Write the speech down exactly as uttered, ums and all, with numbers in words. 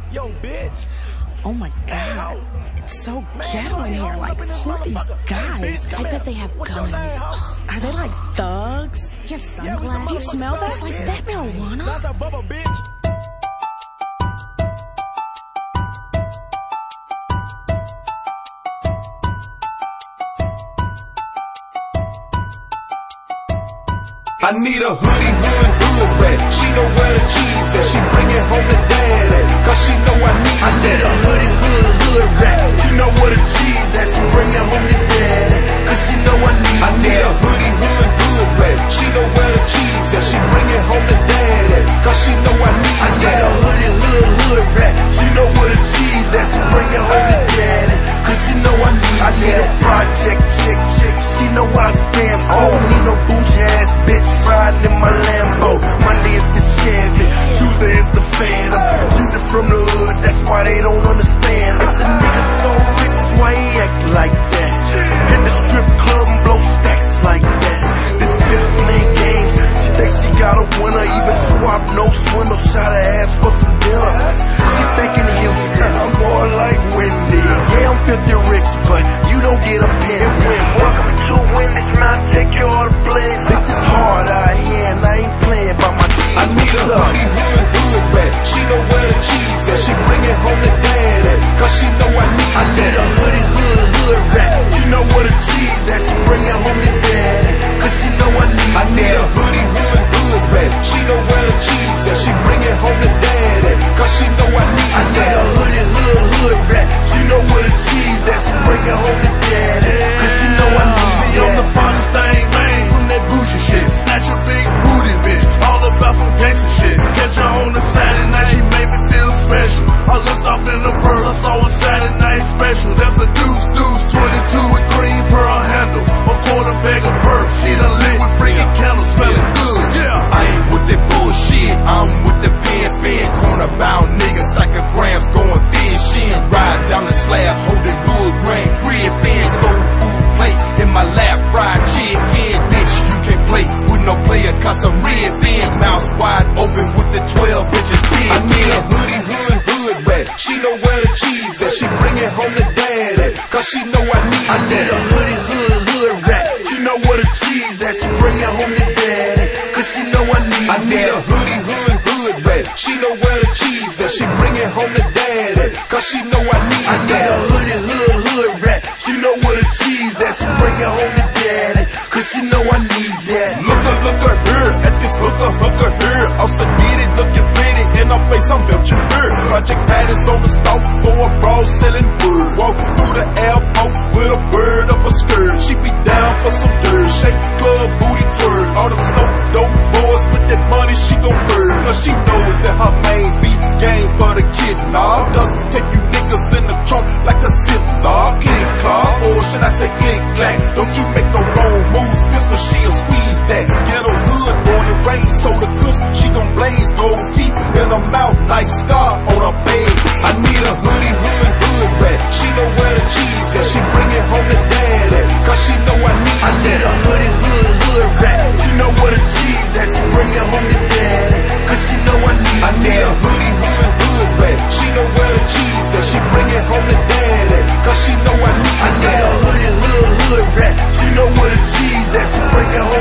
Yo, bitch. Oh my god. It's so ghetto in here. Like, who are these guys? I bet they have guns. Ugh, are they like thugs? His sunglasses. Do you smell that? Like, is that marijuana? That's a bubble, bitch. I need a hoodie, hood, hood rat. She know where the cheese at. She bring it home to daddy, cause she know I need I need a hoodie, hood, hood rat. She know where the cheese at. She bring it home to daddy, cause she know I need I need a hoodie, hood, hood rat. She know where the cheese at. She bring it home to daddy, cause she know I need I need a hoodie, hood, hood rat. She know where the cheese at. She bring it home to daddy, cause she know I need I need a project chick, chick. She know what I stand for. I don't need no bougie ass bitch riding in my Lambo. Monday is the Chevy, Tuesday is the Phantom. Tuesday from the hood, that's why they don't understand. If the nigga so rich, why he act like that? In the strip club and blow stacks like that. This bitch playing games, she thinks she got a winner. Even swap, no swindle, shot her ass for some dinner. She thinking Houston, I'm more like Wendy. Yeah, I'm filthy rich, but you don't get a pen win. Welcome to Wendy's, man, take your all the blame. This is hard out here, and I ain't playing by my cheese. I need a hoodie, hood, hood rat. She know where the cheese at. She bring it home to daddy, cause she know I need I need a hoodie, hood, hood rat. She know where the cheese at. She bring it home to daddy, cause she know I need I need a hoodie, hood, hood rat. She know where the cheese at. She bring it home to daddy, cause she know I need I need a hoodie, hood, hood rat. She know where the cheese at. She bring it home to daddy, cause she know I need See, I'm the finest thing, man, from that bougie shit. Snatch a big booty, bitch. All about some gangster shit. Catch her on a Saturday night, she made me feel special. I looked off in the purse, I saw a Saturday night special. That's a deuce, deuce, twenty-two with green pearl handle. A quarter bag of perks, she done lit with freaking candles, smelling good. Yeah, I ain't with that bullshit, I'm with the pen, pen. Corner bound niggas, psychograms going thin. She ain't ride down the slab, holding wood grain, bread, fan, soul food plate in my lap, fried chicken. Bitch, you can't play with no player, cause I'm red thin. Mouth wide open with the twelve bitches big. I need a hoodie, hood, hood rat. She know where the cheese at. She bring it home to daddy, cause she know I need I need a hoodie, hood, hood rat. She know where the cheese at. She bring it home to daddy, cause she know I need I need a hoodie, hood, hood rat. She know where the cheese at. She bring it home to daddy, cause she know I need I need a hoodie, hood, hood rat. She know where the cheese at. She bring it home to daddy, cause she know I need that. Look at, look at her, at this hooker, hooker her. Also get it, looking pretty, in her face I'm built your her. Project patterns on the stalk for a bra selling wood. Walk through the airport with a bird up a skirt. She be down for some dirt, shake club, booty twerk. All them snow dope boys with that money she gon' burn. Cause she knows that her main beat game for the kid. Nah, doesn't take you niggas in the trunk like a zip. Nah, click claw, or should I say click clack? Don't you make no wrong moves, pistol she'll squeeze that. Ghetto hood, born and raised, so the kush she gon' blaze. Gold teeth in her mouth like scar on her face. I need a hoodie, hood, hood rat. She know where the cheese at. She bring it home to daddy, cause she know I need I need a hoodie, hood, hood rat. She know where the cheese at. She bring it home to daddy, cause she know I need I need a hoodie, hood, hood rat. She know where the cheese at. She bring it home to daddy, cause she know I need I need a hoodie, hood, hood rat. She know where the cheese at. She bring it home